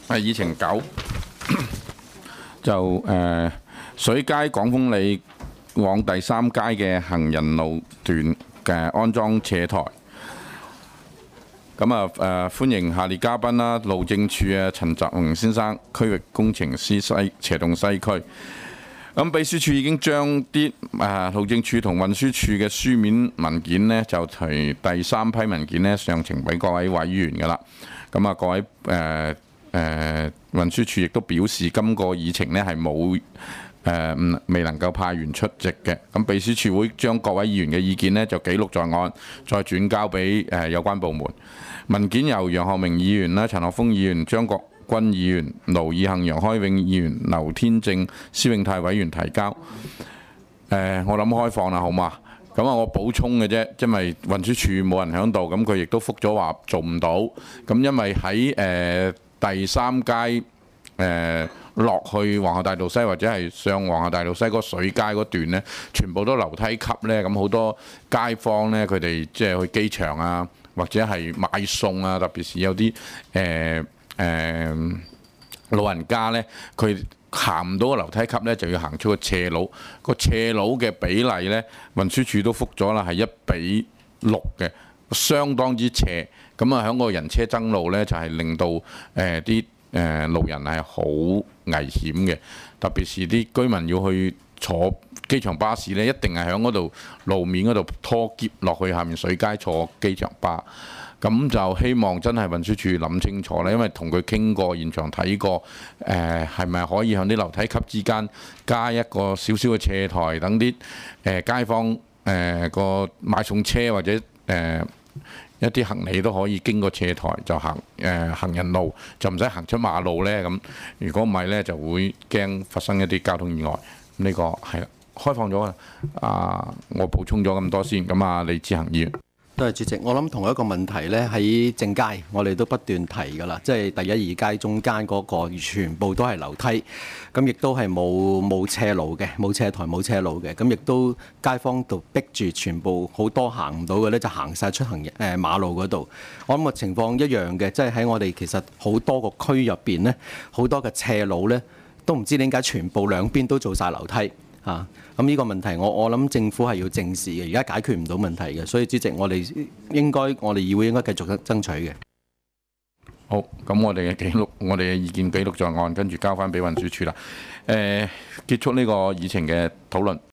議程9就水街廣豐里往第3街嘅行人路段嘅安裝斜台。咁歡迎下列嘉賓啦，路政署嘅陳澤榮先生，區域工程師斜洞西區。咁秘書處已經將啲路政署同運輸署嘅書面文件呢，就提第3批文件呢，上呈俾各位委員㗎啦。咁各位運輸署亦都表示，今個議程呢係冇未能夠派員出席嘅。咁秘書處會將各位議員嘅意見呢，就記錄在案，再轉交俾有關部門。文件由楊學明議員啦、陳學鋒議員、張國軍議員、盧以行、楊開永議員、劉天正、施永泰委員提交。我諗開放啦，好嘛？咁我補充嘅啫，因為運輸署冇人喺度，咁佢亦都覆咗話做唔到。咁因為喺第3街落去皇后大道西或者係上皇后大道西嗰水街嗰段呢，全部都樓梯級呢。咁好多街坊呢，佢哋即係去機場啊，或者係買餸啊，特別是有啲老人家呢，佢行唔到個樓梯級呢，就要行出個斜路。個斜路嘅比例呢，運輸署都覆咗啦，係1:6嘅，相當之斜。咁喺個人車爭路呢，就係令到啲路人係好危險嘅，特別是啲居民要去坐機場巴士呢，一定係喺嗰度路面嗰度拖篋落去下面水街坐機場巴。咁就希望真係運輸署諗清楚啦，因為同佢傾過，現場睇過，係咪可以喺啲樓梯級之間加一個少少嘅斜台，等啲街坊個買餸車或者一啲行李都可以經過斜台就行人路，就唔使行出馬路呢。咁如果唔係呢，就會驚發生一啲交通意外。呢個係開放咗啦。我補充咗咁多先。咁李志恒議員。 多謝主席，我諗同一個問題呢，喺正街我哋都不斷提㗎啦，即係第1、2街中間嗰個全部都係樓梯，咁亦都係冇斜路嘅，冇斜台冇斜路嘅，咁亦都街坊度逼住全部好多行唔到嘅呢，就行晒出馬路嗰度。我諗個情況一樣嘅，即係喺我哋其實好多個區入邊呢，好多嘅斜路呢，都唔知點解全部兩邊都做晒樓梯。咁呢個問題我諗政府係要正視嘅，而家解決唔到問題嘅，所以主席我哋議會應該繼續爭取嘅。 好，咁我哋嘅意見記錄在案，跟住交翻俾運輸署啦。結束呢個議程嘅討論。